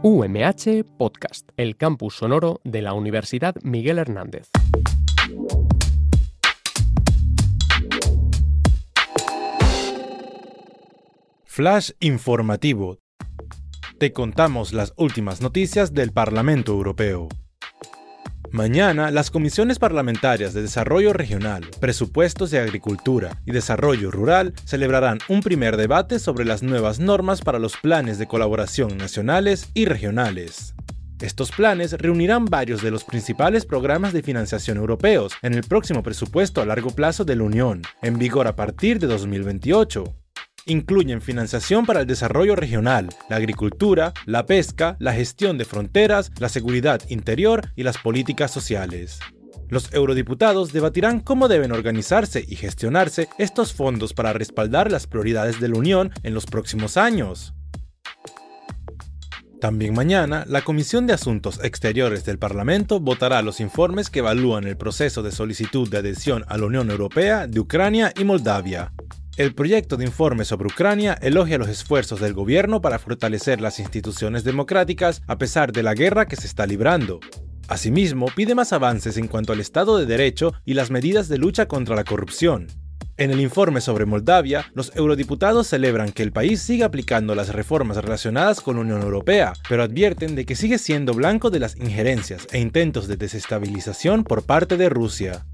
UMH Podcast, el campus sonoro de la Universidad Miguel Hernández. Flash informativo. Te contamos las últimas noticias del Parlamento Europeo. Mañana, las comisiones parlamentarias de Desarrollo Regional, Presupuestos de Agricultura y Desarrollo Rural celebrarán un primer debate sobre las nuevas normas para los planes de colaboración nacionales y regionales. Estos planes reunirán varios de los principales programas de financiación europeos en el próximo presupuesto a largo plazo de la Unión, en vigor a partir de 2028. Incluyen financiación para el desarrollo regional, la agricultura, la pesca, la gestión de fronteras, la seguridad interior y las políticas sociales. Los eurodiputados debatirán cómo deben organizarse y gestionarse estos fondos para respaldar las prioridades de la Unión en los próximos años. También mañana, la Comisión de Asuntos Exteriores del Parlamento votará los informes que evalúan el proceso de solicitud de adhesión a la Unión Europea de Ucrania y Moldavia. El proyecto de informe sobre Ucrania elogia los esfuerzos del gobierno para fortalecer las instituciones democráticas a pesar de la guerra que se está librando. Asimismo, pide más avances en cuanto al Estado de Derecho y las medidas de lucha contra la corrupción. En el informe sobre Moldavia, los eurodiputados celebran que el país siga aplicando las reformas relacionadas con la Unión Europea, pero advierten de que sigue siendo blanco de las injerencias e intentos de desestabilización por parte de Rusia.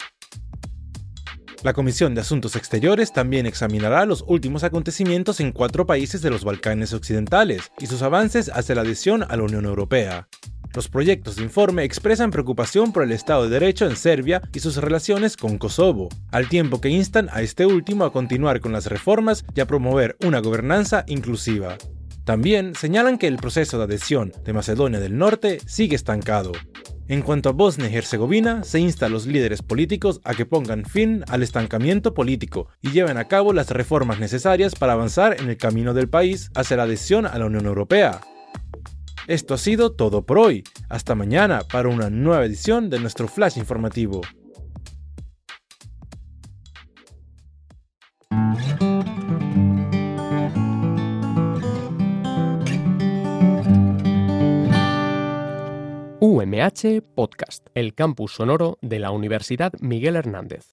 La Comisión de Asuntos Exteriores también examinará los últimos acontecimientos en 4 países de los Balcanes Occidentales y sus avances hacia la adhesión a la Unión Europea. Los proyectos de informe expresan preocupación por el Estado de Derecho en Serbia y sus relaciones con Kosovo, al tiempo que instan a este último a continuar con las reformas y a promover una gobernanza inclusiva. También señalan que el proceso de adhesión de Macedonia del Norte sigue estancado. En cuanto a Bosnia y Herzegovina, se insta a los líderes políticos a que pongan fin al estancamiento político y lleven a cabo las reformas necesarias para avanzar en el camino del país hacia la adhesión a la Unión Europea. Esto ha sido todo por hoy. Hasta mañana para una nueva edición de nuestro Flash informativo. UMH Podcast, el campus sonoro de la Universidad Miguel Hernández.